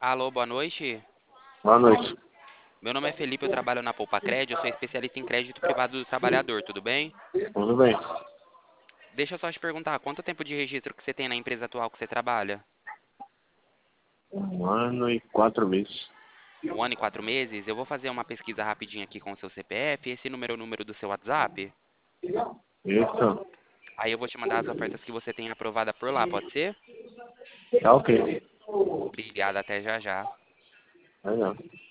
Alô, boa noite. Boa noite. Meu nome é Felipe, eu trabalho na Poupa Crédito, eu sou especialista em crédito privado do trabalhador, tudo bem? Tudo bem? Deixa eu só te perguntar, quanto tempo de registro que você tem na empresa atual que você trabalha? 1 ano e 4 meses. 1 ano e 4 meses? Eu vou fazer uma pesquisa rapidinho aqui com o seu CPF, esse número é o número do seu WhatsApp? Isso. Aí eu vou te mandar as ofertas que você tem aprovada por lá, pode ser? Tá ok. Obrigado, até já já. Vai não.